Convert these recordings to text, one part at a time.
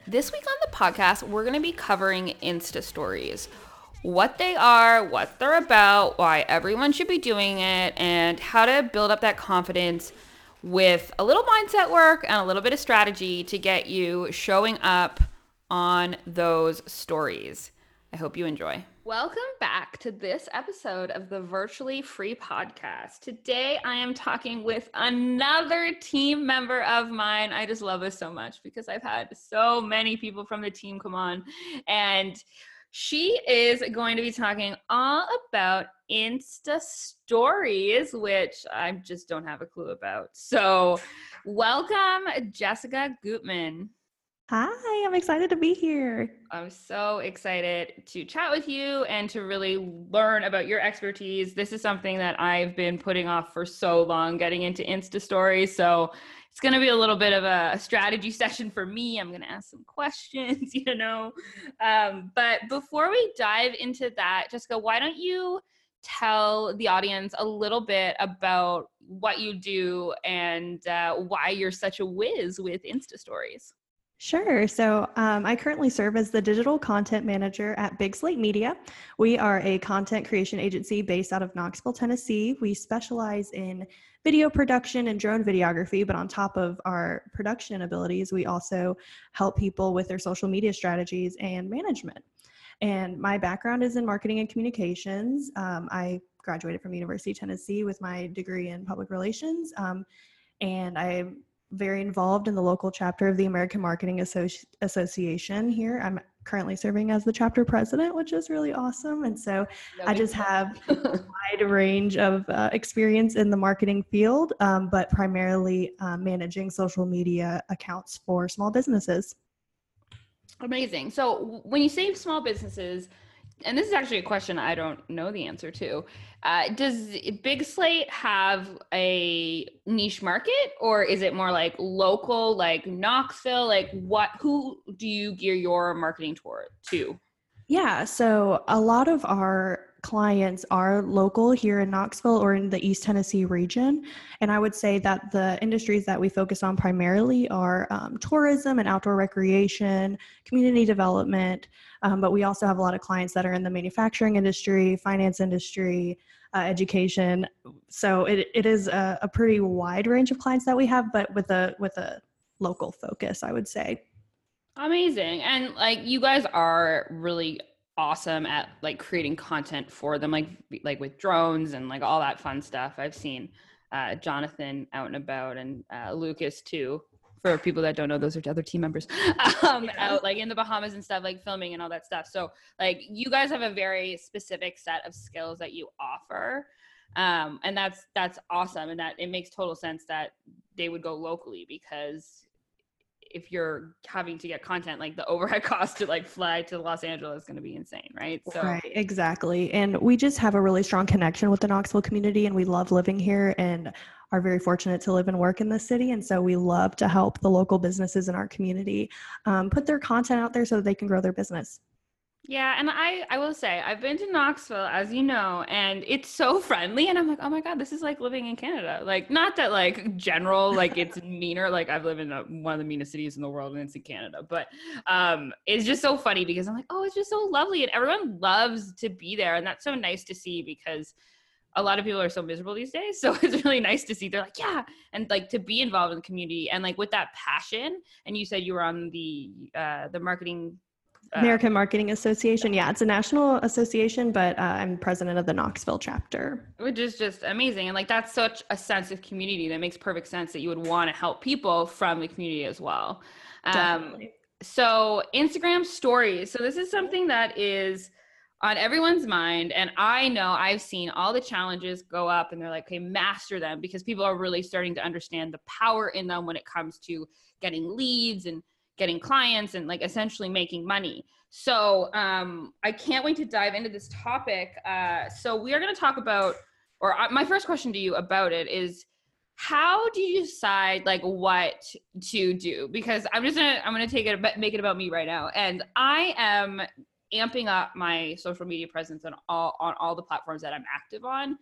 This week on the podcast, we're going to be covering Insta stories. What they are, what they're about, why everyone should be doing it, and how to build up that confidence with a little mindset work and a little bit of strategy to get you showing up on those stories. I hope you enjoy. Welcome back to this episode of the Virtually Free Podcast. Today, I am talking with another team member of mine. I just love this so much because I've had so many people from the team come on, and she is going to be talking all about Insta stories, which I just don't have a clue about. So, welcome, Jessica Gutman. Hi, I'm excited to be here. I'm so excited to chat with you and to really learn about your expertise. This is something that I've been putting off for so long, getting into Insta stories. So it's going to be a little bit of a strategy session for me. I'm going to ask some questions, But before we dive into that, Jessica, why don't you tell the audience a little bit about what you do and why you're such a whiz with Insta stories? Sure. So I currently serve as the digital content manager at Big Slate Media. We are a content creation agency based out of Knoxville, Tennessee. We specialize in video production and drone videography, but on top of our production abilities, we also help people with their social media strategies and management. And my background is in marketing and communications. I graduated from University of Tennessee with my degree in public relations, and I'm very involved in the local chapter of the American Marketing Association here. I'm currently serving as the chapter president, which is really awesome. And so I just have a wide range of experience in the marketing field, but primarily managing social media accounts for small businesses. Amazing. So when you say small businesses, and this is actually a question I don't know the answer to, does Big Slate have a niche market, or is it more like local, like Knoxville? Like who do you gear your marketing to? Yeah, so a lot of our clients are local here in Knoxville or in the East Tennessee region. And I would say that the industries that we focus on primarily are tourism and outdoor recreation, community development. But we also have a lot of clients that are in the manufacturing industry, finance industry, education. So it is a pretty wide range of clients that we have, but with a local focus, I would say. Amazing. And like you guys are really awesome at like creating content for them, like with drones and like all that fun stuff. I've seen Jonathan out and about, and Lucas too. For people that don't know, those are other team members out like in the Bahamas and stuff, like filming and all that stuff. So like you guys have a very specific set of skills that you offer. And that's awesome. And that it makes total sense that they would go locally, because if you're having to get content, like the overhead cost to like fly to Los Angeles is going to be insane, right? So right, exactly. And we just have a really strong connection with the Knoxville community, and we love living here and are very fortunate to live and work in this city. And so we love to help the local businesses in our community put their content out there so that they can grow their business. Yeah, and I will say, I've been to Knoxville, as you know, and it's so friendly, and I'm like, oh my God, this is like living in Canada. Like, not that like general, like it's meaner, like I've lived in one of the meanest cities in the world and it's in Canada, but it's just so funny because I'm like, oh, it's just so lovely, and everyone loves to be there, and that's so nice to see because a lot of people are so miserable these days. So it's really nice to see they're like, yeah, and like to be involved in the community and like with that passion. And you said you were on the marketing American Marketing Association. Yeah, it's a national association, but I'm president of the Knoxville chapter. Which is just amazing. And like, that's such a sense of community that makes perfect sense that you would want to help people from the community as well. Definitely. So Instagram stories. So this is something that is on everyone's mind. And I know I've seen all the challenges go up and they're like, okay, master them, because people are really starting to understand the power in them when it comes to getting leads and getting clients and like essentially making money. So I can't wait to dive into this topic. So we are going to talk about, my first question to you about it is, how do you decide like what to do? Because I'm gonna make it about me right now, and I am amping up my social media presence on all the platforms that I'm active on,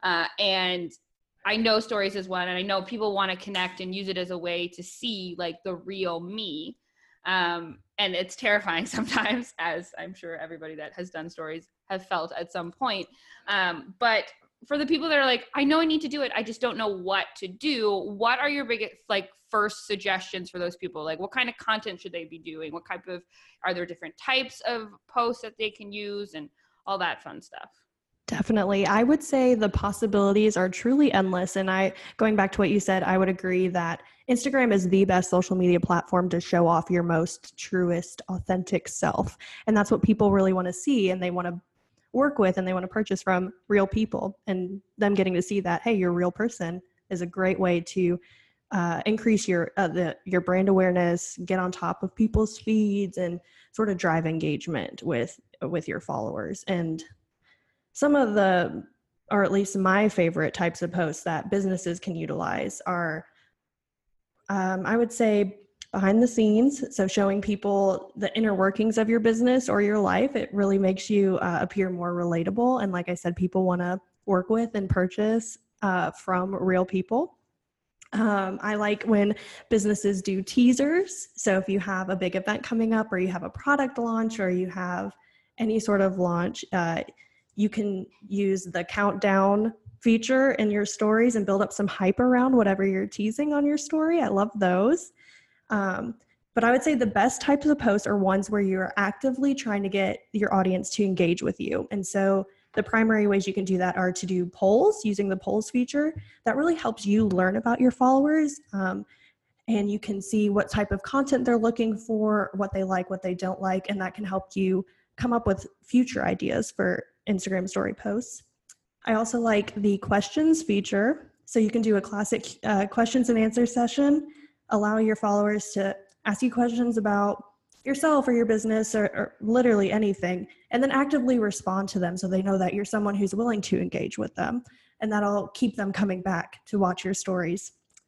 and I know stories is one, and I know people want to connect and use it as a way to see like the real me. And it's terrifying sometimes, as I'm sure everybody that has done stories have felt at some point. But for the people that are like, I know I need to do it, I just don't know what to do. What are your biggest, like, first suggestions for those people? Like, what kind of content should they be doing? What type of, are there different types of posts that they can use and all that fun stuff? Definitely. I would say the possibilities are truly endless. And going back to what you said, I would agree that Instagram is the best social media platform to show off your most truest, authentic self. And that's what people really want to see. And they want to work with and they want to purchase from real people. And them getting to see that, hey, you're a real person is a great way to increase your brand awareness, get on top of people's feeds, and sort of drive engagement with your followers. And some of the, or at least my favorite types of posts that businesses can utilize are, I would say, behind the scenes. So showing people the inner workings of your business or your life, it really makes you appear more relatable. And like I said, people want to work with and purchase from real people. I like when businesses do teasers. So if you have a big event coming up, or you have a product launch, or you have any sort of launch, you can use the countdown feature in your stories and build up some hype around whatever you're teasing on your story. I love those. But I would say the best types of posts are ones where you're actively trying to get your audience to engage with you. And so the primary ways you can do that are to do polls, using the polls feature. That really helps you learn about your followers. And you can see what type of content they're looking for, what they like, what they don't like, and that can help you come up with future ideas for Instagram story posts. I also like the questions feature. So you can do a classic questions and answer session, allowing your followers to ask you questions about yourself or your business or literally anything, and then actively respond to them so they know that you're someone who's willing to engage with them, and that'll keep them coming back to watch your stories.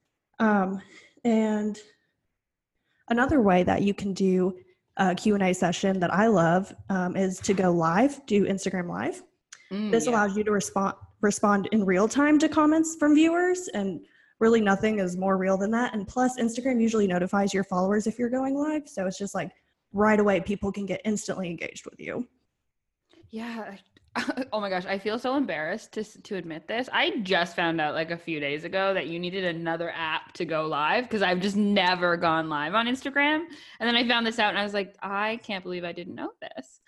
And another way that you can do a Q&A session that I love is to go live, do Instagram Live. This allows you to respond in real time to comments from viewers, and really nothing is more real than that. And plus, Instagram usually notifies your followers if you're going live, so it's just like right away people can get instantly engaged with you. Yeah. Oh my gosh, I feel so embarrassed to admit this. I just found out like a few days ago that you needed another app to go live, because I've just never gone live on Instagram. And then I found this out and I was like, I can't believe I didn't know this.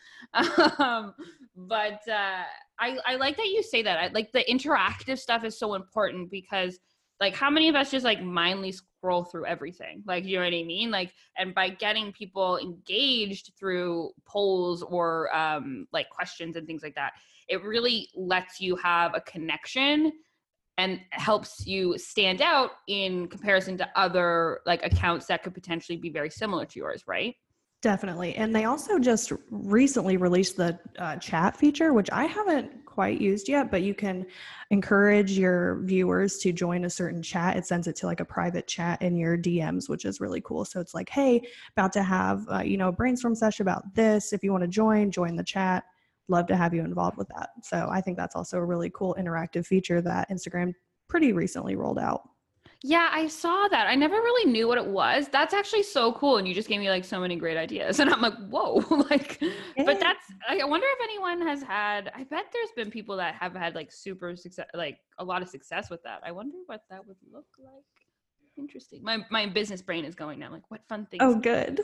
But I like that you say that. Like the interactive stuff is so important, because like how many of us just like mindlessly scroll through everything? Like, you know what I mean? Like, and by getting people engaged through polls or like questions and things like that, it really lets you have a connection and helps you stand out in comparison to other like accounts that could potentially be very similar to yours, right? Definitely. And they also just recently released the chat feature, which I haven't quite used yet, but you can encourage your viewers to join a certain chat. It sends it to like a private chat in your DMs, which is really cool. So it's like, hey, about to have, a brainstorm session about this. If you want to join the chat. Love to have you involved with that. So I think that's also a really cool interactive feature that Instagram pretty recently rolled out. Yeah, I saw that. I never really knew what it was. That's actually so cool. And you just gave me like so many great ideas. And I'm like, whoa, like, Yeah. But I wonder if anyone has had, I bet there's been people that have had like super success, like a lot of success with that. I wonder what that would look like. Interesting. My business brain is going now. Like, what fun things. Oh, good.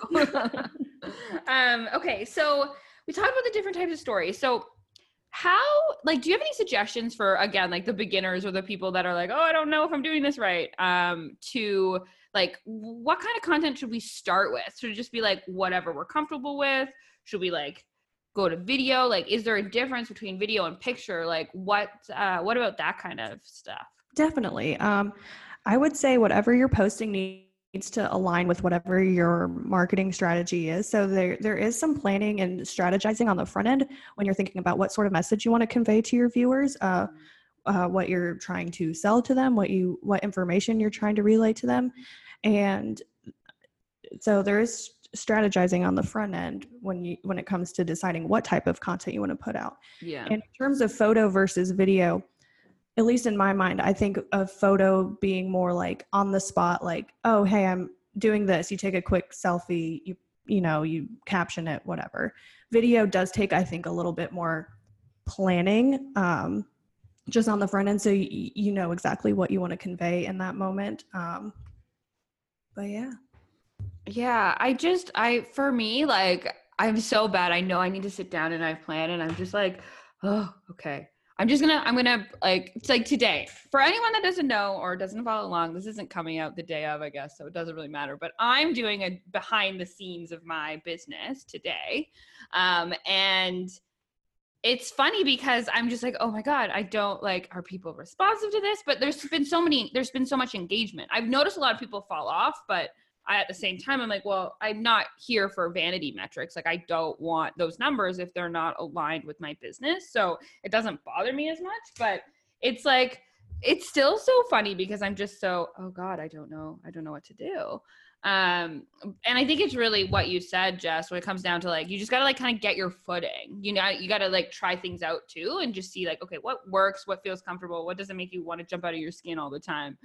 Okay. So we talked about the different types of stories. So do you have any suggestions for, again, like the beginners or the people that are like, oh, I don't know if I'm doing this right, to like, what kind of content should we start with? Should it just be like whatever we're comfortable with? Should we like go to video? Like, is there a difference between video and picture? Like what about that kind of stuff? Definitely. I would say whatever you're posting needs to align with whatever your marketing strategy is. So there is some planning and strategizing on the front end when you're thinking about what sort of message you want to convey to your viewers, what you're trying to sell to them, what information you're trying to relay to them. And so there is strategizing on the front end when it comes to deciding what type of content you want to put out. Yeah. And in terms of photo versus video, at least in my mind, I think of photo being more like on the spot, like, oh, hey, I'm doing this. You take a quick selfie, you you caption it, whatever. Video does take, I think, a little bit more planning, just on the front end, so you know exactly what you want to convey in that moment. But for me, like, I'm so bad. I know I need to sit down and I plan, and I'm just like, oh, okay. I'm gonna like, it's like today. For anyone that doesn't know or doesn't follow along, this isn't coming out the day of, I guess, so it doesn't really matter. But I'm doing a behind the scenes of my business today. And it's funny because I'm just like, oh my God, I don't like, are people responsive to this? But there's been so much engagement. I've noticed a lot of people fall off, but at the same time, I'm like, well, I'm not here for vanity metrics. Like, I don't want those numbers if they're not aligned with my business. So it doesn't bother me as much, but it's like, it's still so funny because I'm just so, oh God, I don't know what to do. And I think it's really what you said, Jess, when it comes down to like, you just got to like kind of get your footing, you got to like try things out too, and just see like, okay, what works, what feels comfortable, what doesn't make you want to jump out of your skin all the time.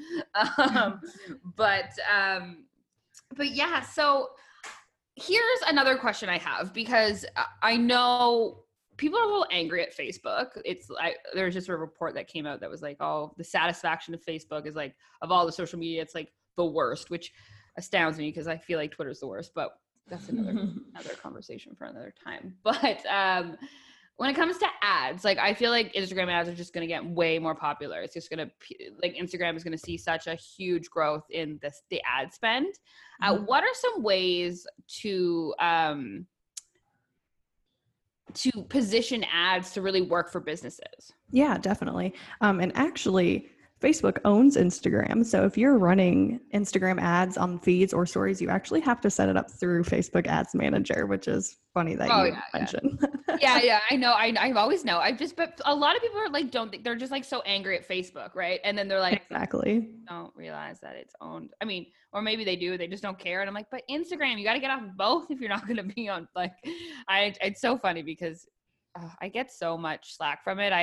But yeah, so here's another question I have, because I know people are a little angry at Facebook. There's just a report that came out that was like, oh, the satisfaction of Facebook is like, of all the social media, it's like the worst, which astounds me because I feel like Twitter's the worst, but that's another conversation for another time. But when it comes to ads, like, I feel like Instagram ads are just going to get way more popular. It's just going to, like, Instagram is going to see such a huge growth in the ad spend. What are some ways to position ads to really work for businesses? Yeah, definitely. And actually, Facebook owns Instagram. So if you're running Instagram ads on feeds or stories, you actually have to set it up through Facebook Ads Manager, which is funny that you mentioned. Yeah, I know. I always know. But a lot of people are like, don't think, they're just like so angry at Facebook, right? And then they're like, exactly, don't realize that it's owned. I mean, or maybe they do, they just don't care. And I'm like, but Instagram, you got to get off both if you're not going to be on, like, it's so funny because I get so much slack from it.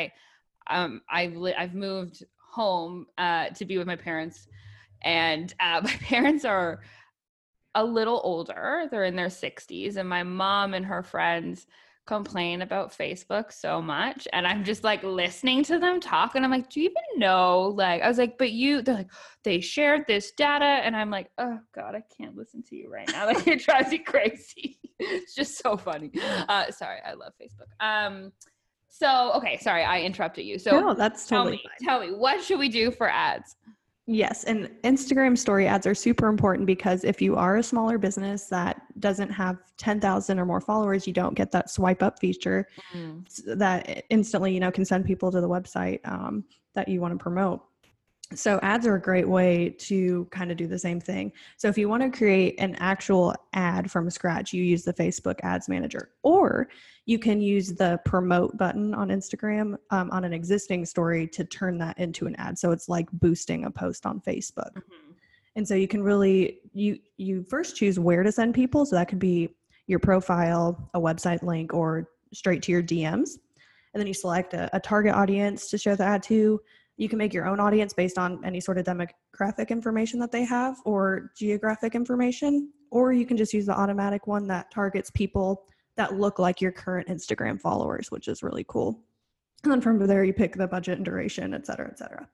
I've moved home to be with my parents, and my parents are a little older. They're in their 60s, and my mom and her friends complain about Facebook so much, and I'm just like listening to them talk, and I'm like, do you even know? Like, I was like, but they're like, they shared this data, and I'm like, oh God, I can't listen to you right now. Like, it drives me crazy. It's just so funny. Sorry, I love Facebook. So, okay, sorry, I interrupted you. So no, that's totally fine. Tell me, what should we do for ads? Yes, and Instagram story ads are super important, because if you are a smaller business that doesn't have 10,000 or more followers, you don't get that swipe up feature that instantly, can send people to the website that you want to promote. So ads are a great way to kind of do the same thing. So if you want to create an actual ad from scratch, you use the Facebook Ads Manager, or you can use the promote button on Instagram on an existing story to turn that into an ad. So it's like boosting a post on Facebook. Mm-hmm. And so you can really, you first choose where to send people. So that could be your profile, a website link, or straight to your DMs. And then you select a target audience to show the ad to. You can make your own audience based on any sort of demographic information that they have, or geographic information, or you can just use the automatic one that targets people that look like your current Instagram followers, which is really cool. And then from there, you pick the budget and duration, et cetera, et cetera.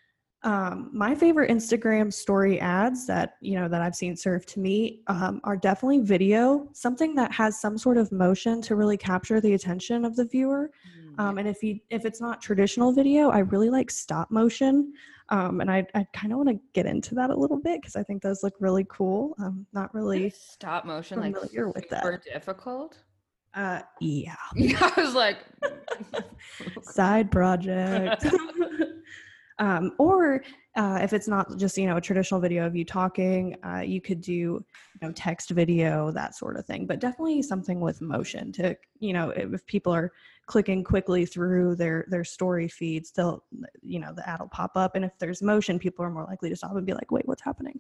My favorite Instagram story ads that I've seen serve to me are definitely video, something that has some sort of motion to really capture the attention of the viewer. And if it's not traditional video, I really like stop motion. And I kind of want to get into that a little bit, because I think those look really cool. Not really stop motion, familiar like with that. Super difficult. Yeah. I was like, side project. Or if it's not just, a traditional video of you talking, you could do, text video, that sort of thing, but definitely something with motion to, if people are clicking quickly through their story feeds, they'll, the ad will pop up. And if there's motion, people are more likely to stop and be like, wait, what's happening?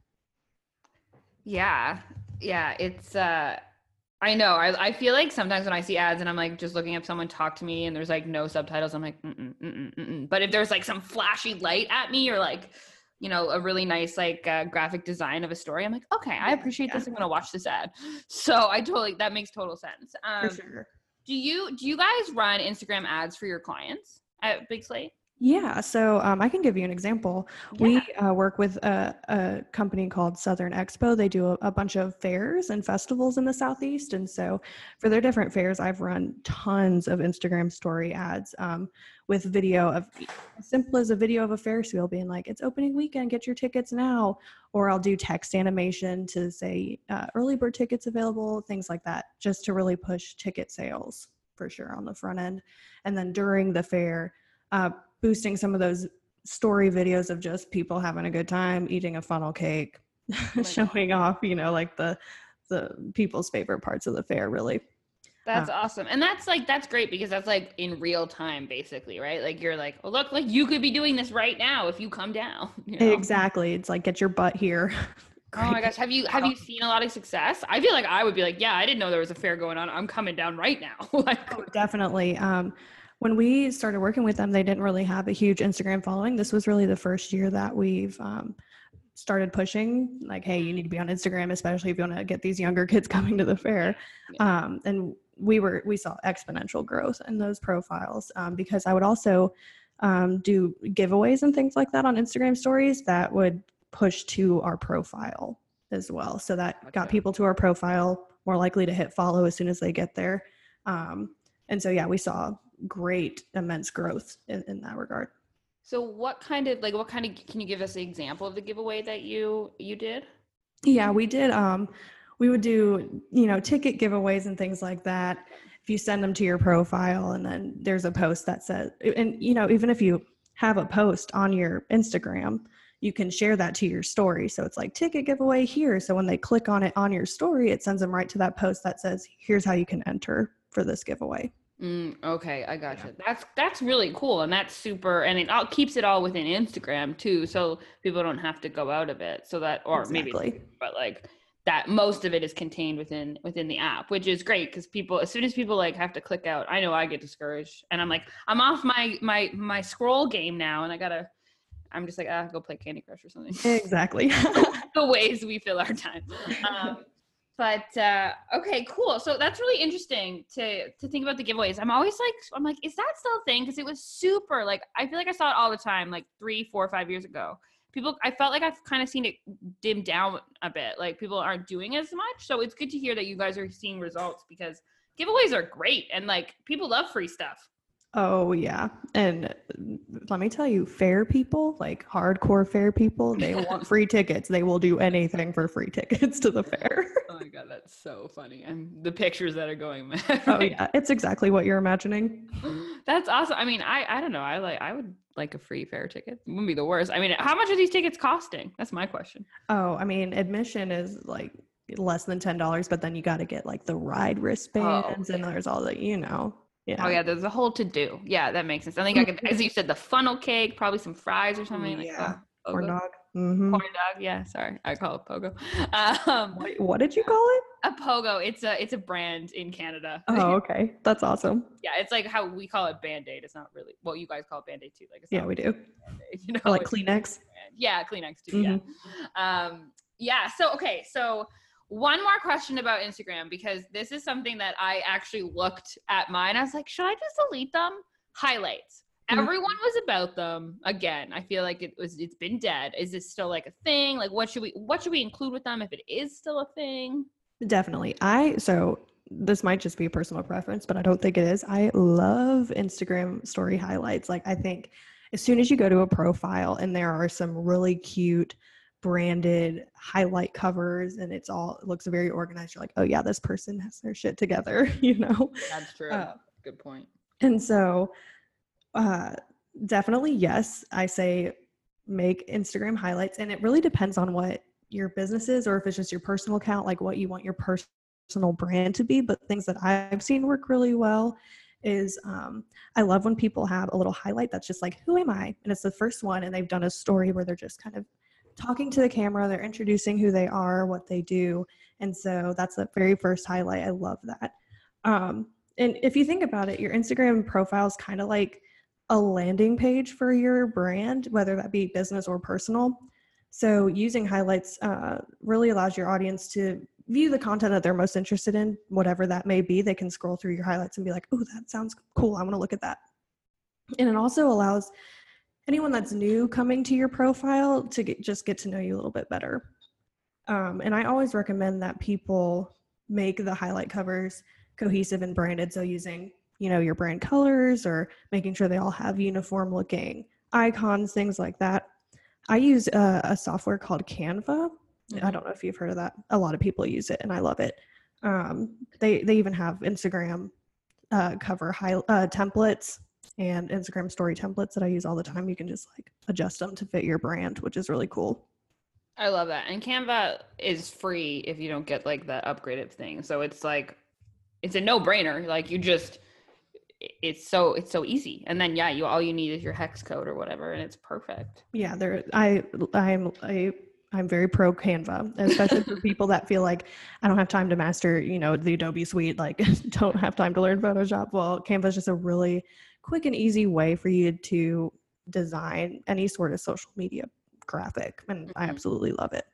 Yeah. It's, I know. I feel like sometimes when I see ads and I'm like just looking at someone talk to me and there's like no subtitles, I'm like, But if there's like some flashy light at me or like you know, a really nice like graphic design of a story, I'm like, okay, I appreciate this. I'm gonna watch this ad. So that makes total sense. For sure. Do you guys run Instagram ads for your clients at Big Slate? Yeah, so I can give you an example. We work with a company called Southern Expo. They do a bunch of fairs and festivals in the Southeast. And so for their different fairs, I've run tons of Instagram story ads with video of as simple as a video of a Ferris wheel being like, it's opening weekend, get your tickets now. Or I'll do text animation to say early bird tickets available, things like that, just to really push ticket sales for sure on the front end. And then during the fair, boosting some of those story videos of just people having a good time, eating a funnel cake, showing off, you know, like the people's favorite parts of the fair, really. That's awesome. And that's great because that's like in real time, basically, right? Like you're like, oh, look, like you could be doing this right now if you come down. You know? Exactly. It's like, get your butt here. Oh my gosh. Have you seen a lot of success? I feel like I would be like, yeah, I didn't know there was a fair going on. I'm coming down right now. Like, oh, definitely. When we started working with them, they didn't really have a huge Instagram following. This was really the first year that we've started pushing like, hey, you need to be on Instagram, especially if you want to get these younger kids coming to the fair. And we saw exponential growth in those profiles because I would also do giveaways and things like that on Instagram stories that would push to our profile as well. So that got people to our profile more likely to hit follow as soon as they get there. And so, yeah, we saw great, immense growth in that regard. So can you give us an example of the giveaway that you did? Yeah, we did. We would do, you know, ticket giveaways and things like that. If you send them to your profile and then there's a post that says, and, you know, even if you have a post on your Instagram, you can share that to your story. So it's like ticket giveaway here. So when they click on it on your story, it sends them right to that post that says, here's how you can enter for this giveaway. Okay, I gotcha. That's really cool, and that's super, and it all keeps it all within Instagram too, so people don't have to go out of it. So that, or maybe, but like that, most of it is contained within the app, which is great because people, as soon as people like have to click out, I know I get discouraged, and I'm like, I'm off my scroll game now, and I'm just like, go play Candy Crush or something. Exactly. The ways we fill our time. But okay, cool. So that's really interesting to think about the giveaways. I'm like, is that still a thing? Because it was super, like, I feel like I saw it all the time, like 3, 4, 5 years ago. I felt like I've kind of seen it dim down a bit. Like people aren't doing as much. So it's good to hear that you guys are seeing results because giveaways are great and like people love free stuff. Oh yeah. And let me tell you, fair people, like hardcore fair people, they want free tickets. They will do anything for free tickets to the fair. Oh my God, that's so funny. And the pictures that are going mad. Right? Oh yeah, it's exactly what you're imagining. That's awesome. I mean, I don't know. I would like a free fair ticket. It wouldn't be the worst. I mean, how much are these tickets costing? That's my question. Oh, I mean, admission is like less than $10, but then you got to get like the ride wristbands and there's all the, you know. Yeah. Oh yeah, there's a whole to do. Yeah, that makes sense. I think I could, as you said, the funnel cake, probably some fries or something. Yeah. Like corn dog. Mm-hmm. Corn dog. Yeah. Sorry, I call it pogo. What did you call it? A pogo. It's a brand in Canada. Oh, okay. That's awesome. Yeah, it's like how we call it Band-Aid. It's not really. Well, you guys call it Band-Aid too. Like yeah, we do. You know, or like Kleenex. Yeah, Kleenex too. Mm-hmm. Yeah. Yeah. So okay. So. One more question about Instagram, because this is something that I actually looked at mine. I was like, should I just delete them? Highlights. Mm-hmm. Everyone was about them. Again, I feel like it's been dead. Is this still like a thing? Like what should we include with them if it is still a thing? Definitely. So this might just be a personal preference, but I don't think it is. I love Instagram story highlights. Like I think as soon as you go to a profile and there are some really cute branded highlight covers and it looks very organized, you're like, oh yeah, this person has their shit together, you know. That's true. Good point. And so definitely yes, I say make Instagram highlights, and it really depends on what your business is or if it's just your personal account, like what you want your personal brand to be. But things that I've seen work really well is I love when people have a little highlight that's just like, who am I? And it's the first one and they've done a story where they're just kind of talking to the camera, they're introducing who they are, what they do. And so that's the very first highlight. I love that. And if you think about it, your Instagram profile is kind of like a landing page for your brand, whether that be business or personal. So using highlights really allows your audience to view the content that they're most interested in, whatever that may be. They can scroll through your highlights and be like, oh, that sounds cool. I want to look at that. And it also allows anyone that's new coming to your profile to just get to know you a little bit better. And I always recommend that people make the highlight covers cohesive and branded. So using, your brand colors or making sure they all have uniform looking icons, things like that. I use a software called Canva. Mm-hmm. I don't know if you've heard of that. A lot of people use it and I love it. They even have Instagram cover templates and Instagram story templates that I use all the time. You can just like adjust them to fit your brand, which is really cool. I love that. And Canva is free if you don't get like the upgraded thing. So it's like, it's a no-brainer. Like you just, it's so easy. And then, all you need is your hex code or whatever. And it's perfect. Yeah. I'm very pro Canva, especially for people that feel like I don't have time to master, the Adobe suite, like don't have time to learn Photoshop. Well, Canva is just a really quick and easy way for you to design any sort of social media graphic. And I absolutely love it.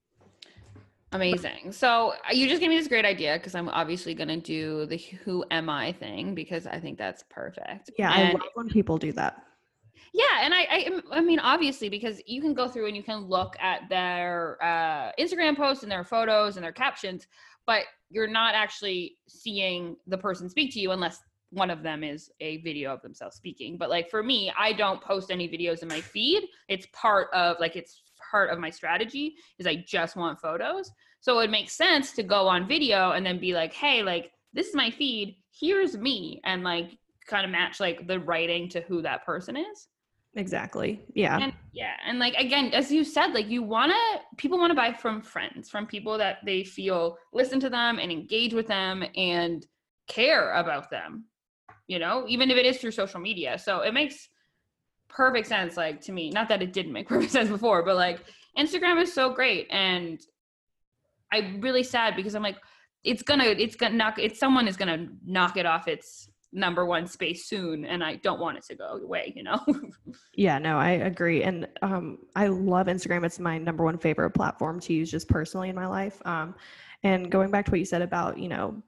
Amazing. So you just gave me this great idea because I'm obviously going to do the who am I thing because I think that's perfect. Yeah. I love when people do that. Yeah. And I mean, obviously, because you can go through and you can look at their Instagram posts and their photos and their captions, but you're not actually seeing the person speak to you unless one of them is a video of themselves speaking. But like for me, I don't post any videos in my feed. It's part of my strategy is I just want photos. So it makes sense to go on video and then be like, hey, like this is my feed. Here's me. And like kind of match like the writing to who that person is. Exactly. Yeah. And like, again, as you said, like people want to buy from friends, from people that they feel listen to them and engage with them and care about them, even if it is through social media. So it makes perfect sense, like to me, not that it didn't make perfect sense before, but like Instagram is so great. And I'm really sad because I'm like, someone is going to knock it off its number one space soon. And I don't want it to go away, Yeah, no, I agree. And I love Instagram. It's my number one favorite platform to use just personally in my life. And going back to what you said about,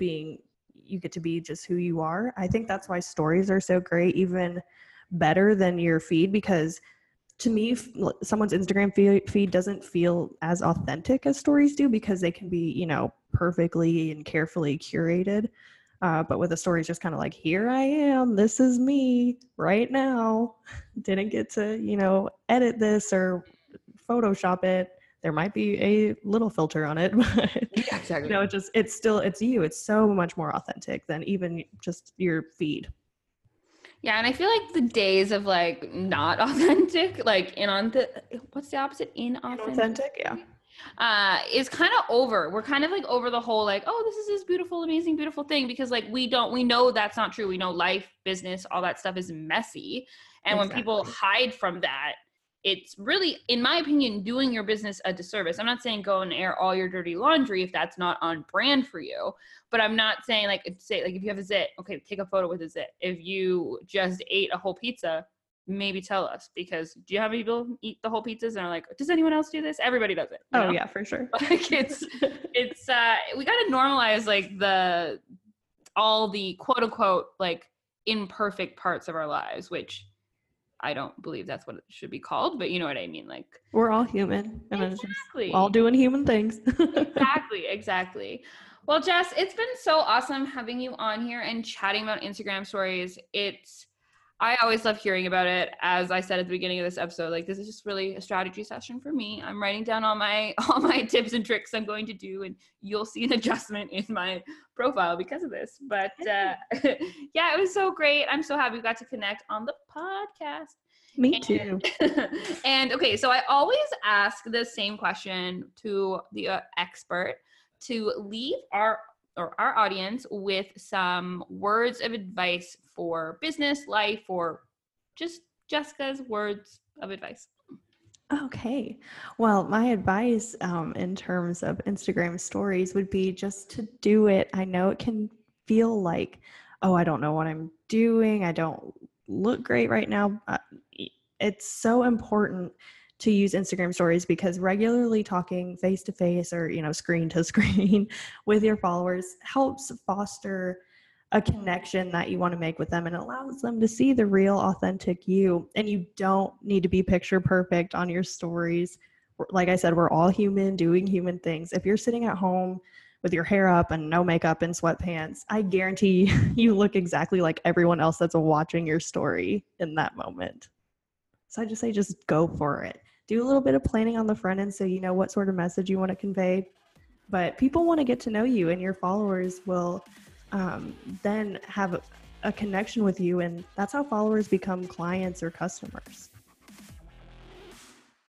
you get to be just who you are. I think that's why stories are so great, even better than your feed, because to me, someone's Instagram feed doesn't feel as authentic as stories do because they can be, perfectly and carefully curated. But with a story, it's just kind of like, here I am, this is me right now. Didn't get to, edit this or Photoshop it. There might be a little filter on it, but yeah, exactly. It's you. It's so much more authentic than even just your feed. Yeah, and I feel like the days of like not authentic, like what's the opposite? Inauthentic, yeah. Is kind of over. We're kind of like over the whole like, oh, this is this beautiful, amazing, beautiful thing because like we know that's not true. We know life, business, all that stuff is messy. And When people hide from that, it's really, in my opinion, doing your business a disservice. I'm not saying go and air all your dirty laundry if that's not on brand for you, but I'm not saying if you have a zit, okay, take a photo with a zit. If you just ate a whole pizza, maybe tell us, because do you have people eat the whole pizzas and are like, does anyone else do this? Everybody does it. Oh yeah, for sure. Like it's we got to normalize like all the quote unquote like imperfect parts of our lives, which I don't believe that's what it should be called, but you know what I mean? Like we're all human and exactly. Just all doing human things. Exactly. Well, Jess, it's been so awesome having you on here and chatting about Instagram stories. I always love hearing about it. As I said at the beginning of this episode, like this is just really a strategy session for me. I'm writing down all my tips and tricks I'm going to do, and you'll see an adjustment in my profile because of this. But yeah, it was so great. I'm so happy we got to connect on the podcast. Me too. And okay, so I always ask the same question to the expert to leave our audience with some words of advice for business, life, or just Jessica's words of advice. Okay. Well, my advice in terms of Instagram stories would be just to do it. I know it can feel like, oh, I don't know what I'm doing. I don't look great right now. It's so important to use Instagram stories, because regularly talking face to face or, screen to screen with your followers helps foster a connection that you want to make with them, and allows them to see the real authentic you. And you don't need to be picture perfect on your stories. Like I said, we're all human doing human things. If you're sitting at home with your hair up and no makeup and sweatpants, I guarantee you look exactly like everyone else that's watching your story in that moment. So I just say, just go for it. Do a little bit of planning on the front end so you know what sort of message you want to convey. But people want to get to know you, and your followers will then have a connection with you. And that's how followers become clients or customers.